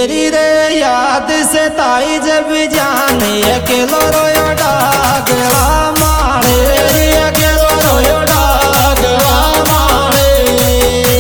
तेरी रे याद से ताई जब जाने अकेलो रोयो डागला मारे रे अकेलो रोयो डागला मारे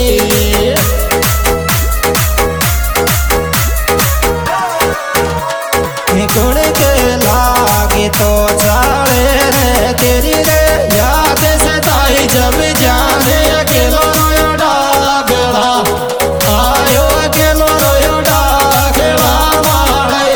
गुण के लागे तो चाले रे तेरी रे याद से ताई जब जाने अकेलो रोयो डागला आयो अकेलो रोयो डागला मारे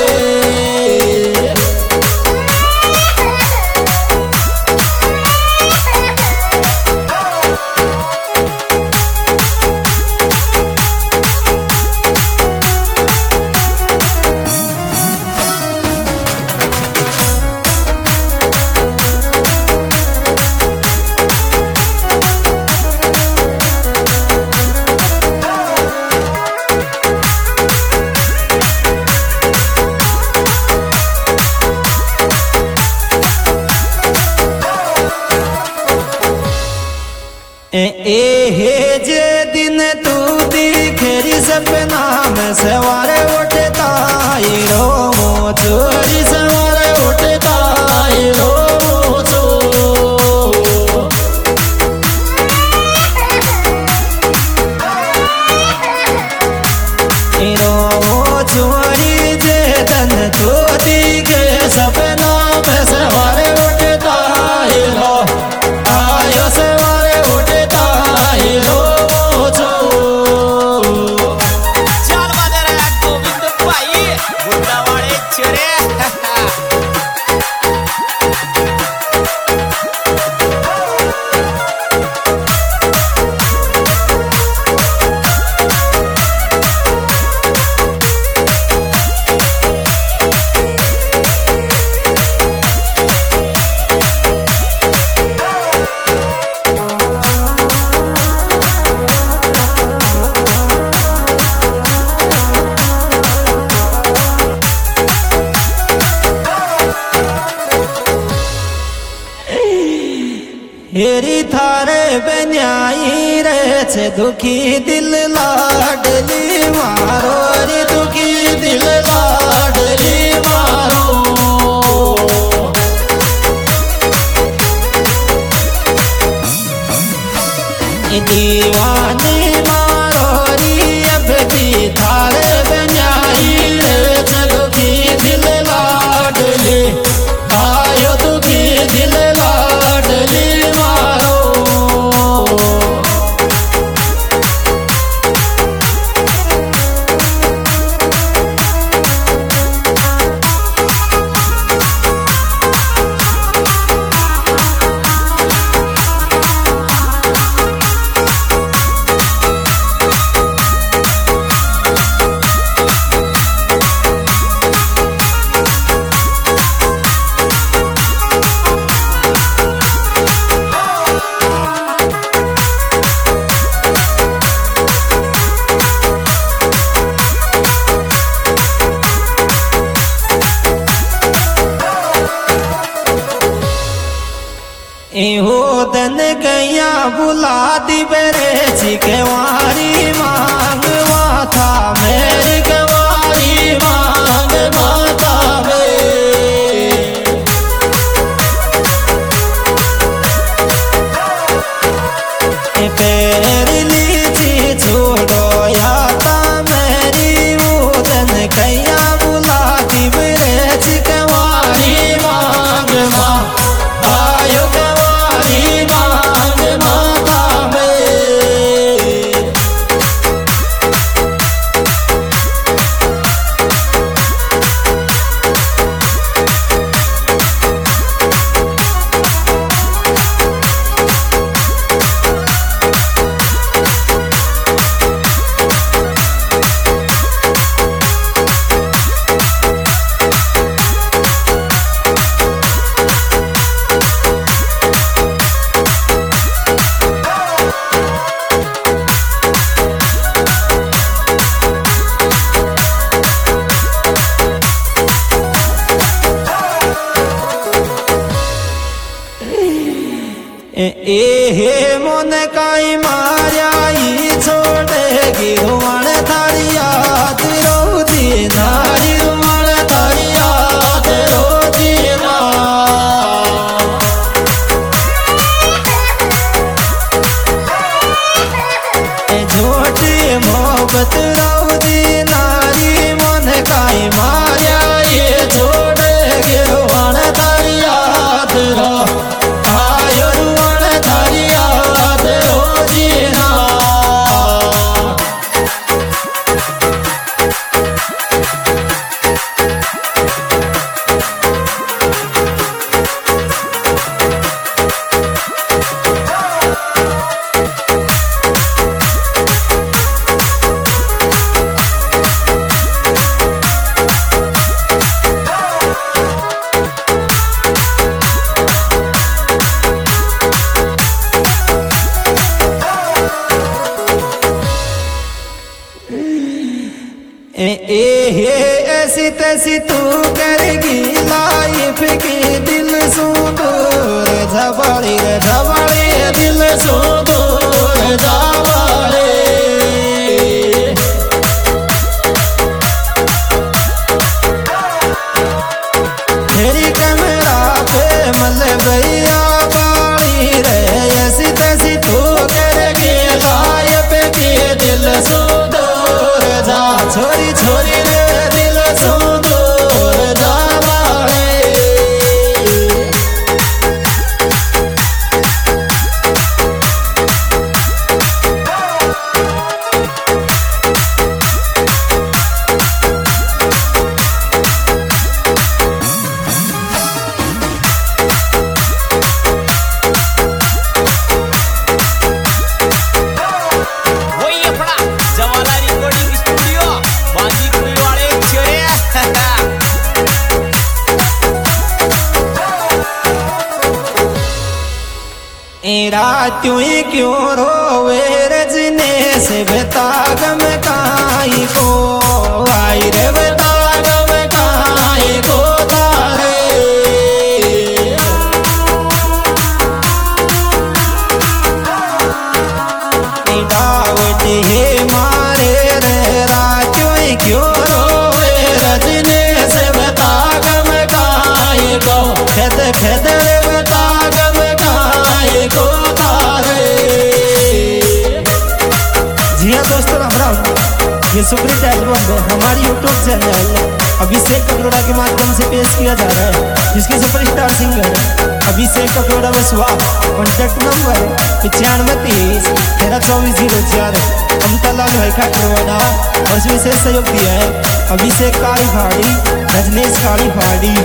हे जे दिन तू दिखेरी सपना में सवारे उठता रो चोरी सवारे उठता रो चोरी जे दिन तू दिखे सपना में सवारे उठता रो आयो सवारे उठता रो चाल बाजार गोविंद भाई गुंडावाड़े चरे हेरी थारे बन्याई रे छे दुखी दिल लाडली मारो रे दुखी दिल लाडली मारो दीवानी मारो री अब भी थारे बन्याई रे छे दुखी दिल लाडली आयो दुखी दिल लाडली हो दन गैया बुला दी बेरे चिकवारी मांगवा था मेरी गवारी मांग माता में पैर लीची छोड़ो या था मेरी वो दन गैया बुला दी बेरे चिकवारी मांग मां आयो हे मन काई मारिया छोड़ेगी हुआन थारी याद रोती हे ऐसी तैसी तू करेगी लाइफ की दिल सो दूर झबड़ी रे झबड़ी दिल सो दूर जावड़े तेरी कैमरा पे मल भैया बाड़ी रे ऐसी तैसी तू करेगी लाइफ की दिल सो दूर जा छोरी छोरी रे दिल सो दूर जावड़े वही अपना जवाला रिकॉर्डिंग स्टूडियो बांदी कुई वाले चोरे रातों क्यों रोवे रजने से बेतागम काई को आई रे बेतागम काई को तारे डावट हे मारे रे रातों क्यों रोवे रजने से बेतागम काई को खेद खेद रे बेतागम काई को तारे। जी हाँ दोस्तों राम राम, ये सुप्रीत एल्बम है हमारी यूट्यूब चैनल अभिषेक ककरोड़ा के माध्यम से पेश किया जा रहा है, जिसके सुपरस्टार सिंगर अभिषेक ककरोड़ा बसवा। कॉन्टैक्ट नंबर 9530 132404 अमतालाल भाई ककरोड़ा और इसमें विशेष सहयोग दिया है अभिषेक काली फाड़ी रजनीश काली फाड़ी।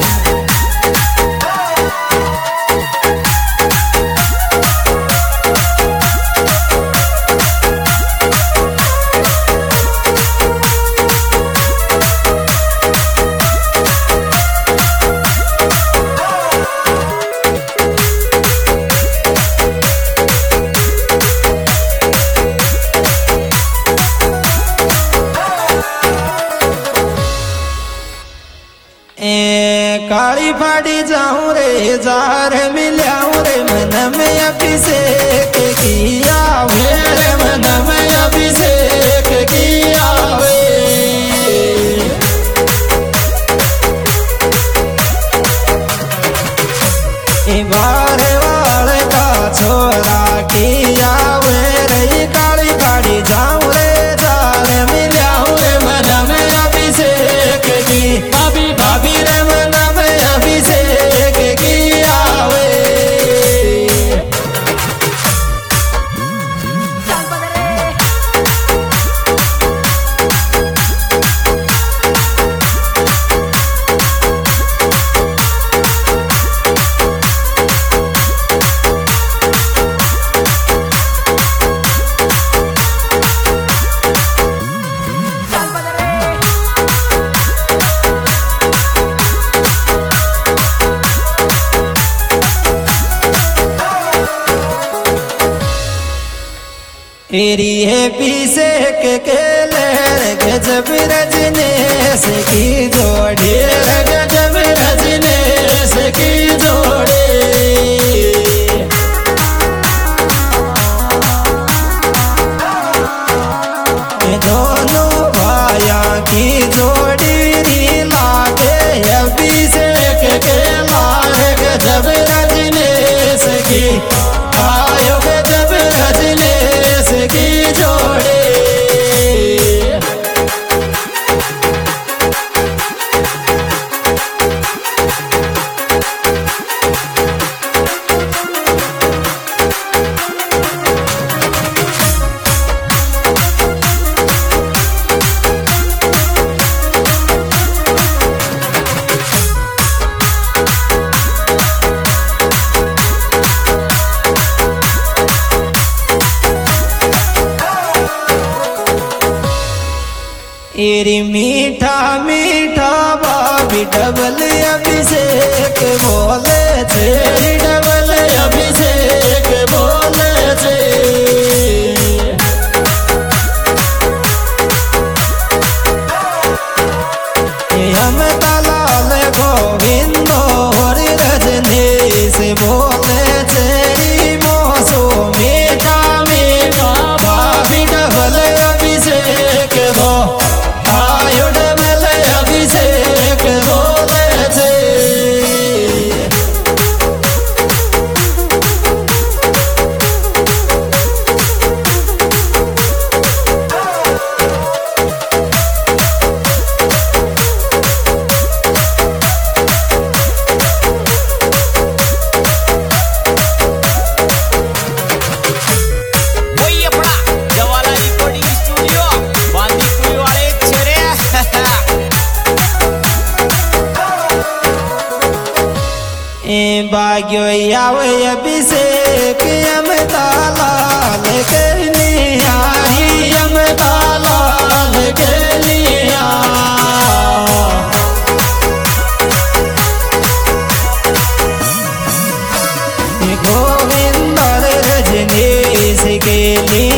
काली फाड़ी जाऊं रे जार मिलाऊं रे मन में अभिषेक किया मेरे मन में अभिषेक किया वे बार वाले का छोरा किया वे रे काली फाड़ी जाऊं रे जार मिलाऊं रे मन में अभिषेक की भाभी भाभी रे मन में अभिषेक किया वे तेरी है अभिषेक के लहर गजब रजनीश की जोड़ी गजब रजनीश की जोड़ी दोनों भाया की जोड़ी लागे अभिषेक के लागे गजब रजनीश की आयो गजब रजनीश की जोड़ी। तेरी मीठा मीठा बाबी डबल अभिषेक बोले थे डबल अभिषेक बोले थे भाग्यो आवे अभिषेक अमदालाल के निहारी अमदालाल के लिया गोविंद रजनीश के लिए